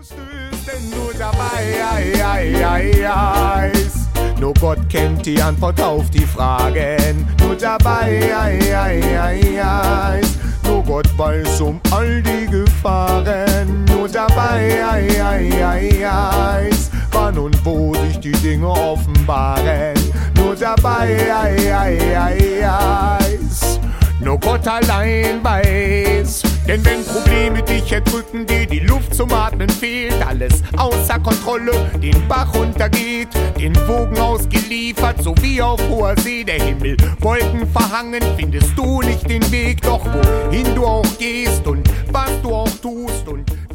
stößt, denn nur dabei ist. Nur Gott kennt die Antwort auf die Fragen. Nur dabei ist. Nur Gott weiß um all die Gefahren. Nur dabei ist. Wann und wo sich die Dinge offenbaren. Nur dabei ist. Nur Gott allein weiß. Denn wenn Probleme dich erdrücken, dir die Luft zum Atmen fehlt, alles außer Kontrolle, den Bach runtergeht, den Wogen ausgeliefert, so wie auf hoher See, der Himmel Wolken verhangen, findest du nicht den Weg, doch wohin du auch gehst und was du auch tust und